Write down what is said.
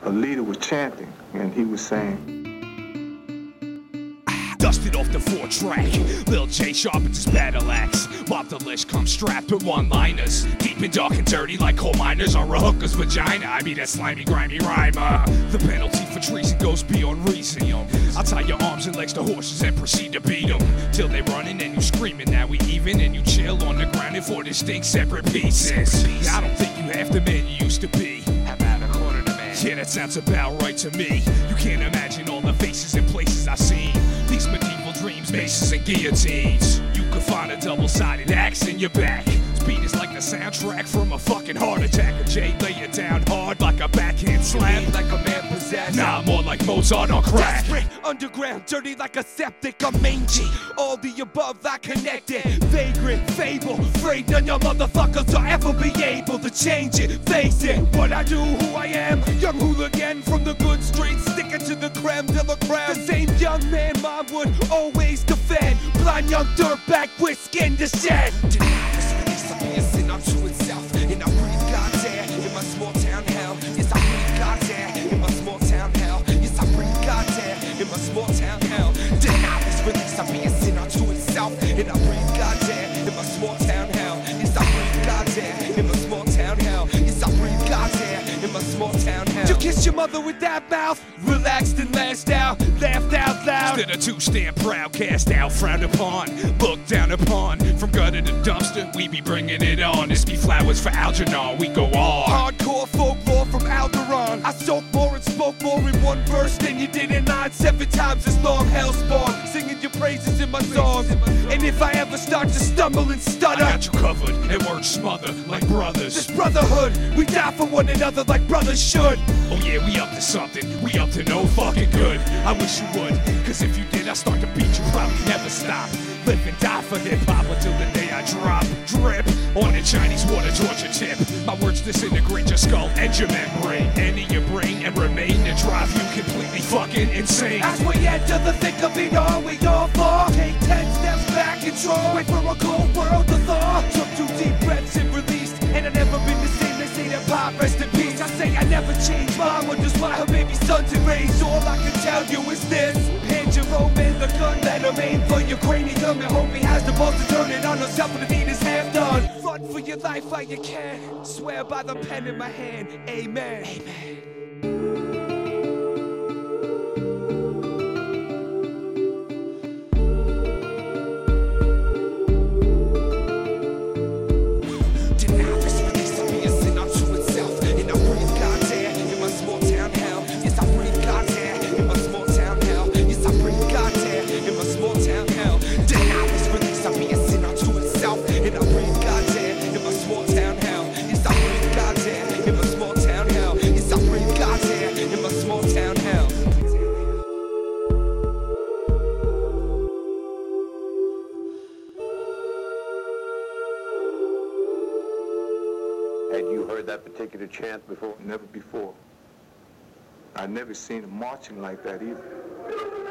a leader was chanting, and he was saying, dusted off the 4-track, Lil J sharpens his battle axe. Mob Delish comes strapped with one-liners, deep and dark and dirty like coal miners or a hooker's vagina. I mean that slimy, grimy rhymer. The penalty for treason goes beyond reason. I'll tie your arms and legs to horses and proceed to beat them till they running and you screaming. Now we even and you chill on the ground in 4 distinct separate pieces. I don't think you half the man you used to be. About a quarter the man. Yeah, that sounds about right to me. You can't imagine all the faces and places I've seen. These medieval dreams, maces and guillotines. You could find a double-sided axe in your back. Speed is like the soundtrack from a fucking heart attack. A J lay it down hard like a backhand slam. Like a man possessed. Nah, more like Mozart on crack. Desperate, underground, dirty like a septic. I'm mangy, all the above I connected. Vagrant, fable, afraid none y'all motherfuckers will ever be able to change it. Face it, what I do, who I am. Young hooligan from the good streets, sticking to the creme de la creme. The same young man mom would always defend. Blind young dirtbag with skin to shed. Be a sin unto itself, and I breathe God's air in my small town hell. Yes, I breathe God's air in my small town hell. Yes, I breathe God's air in my small town hell. Deny this release, I be a sin unto itself, and I breathe God's air in my small town hell. Yes, I breathe God's air in my small town hell. Yes, I breathe God's air in my small town hell. You kiss your mother with that mouth, relaxed and lashed out, laughed out loud. Instead of 2 stand proud, cast out, frowned upon, looked down upon. From gutter to dumpster, we be bringing it on. This be flowers for Algernon, we go on. Hardcore folklore from Alderon. I soak more and spoke more in one verse than you did in 9, 7 times as long. Hellspawn, singing your praises in my songs. And if I ever start to stumble and stutter, I got you covered, and words smother like brothers. This brotherhood, we die for one another like brothers should. Oh yeah, we up to something, we up to no fucking good. I wish you would, cause if you did, I'd start to beat you, probably never stop. Live and die for hip-hop until the day I drop. Drip on the Chinese water torture tip. My words disintegrate your skull and your membrane. Enter your brain and remain to drive you completely fucking insane. As we enter the thick of it all, we all fall. Take 10 steps back and draw. Wait for a cold world to thaw. Took 2 deep breaths and released. And I've never been the same, they say that pop, rest in peace. I say I never changed, mom wonders why her baby son's erased. All I can tell you is this: hand your Roman the gun, let him aim for your cranium. And hope he has the balls to turn it on himself when the deed is half done. Run for your life while you can, swear by the pen in my hand, amen. Amen. had you heard that particular chant before? Never before. I'd never seen a marching like that either.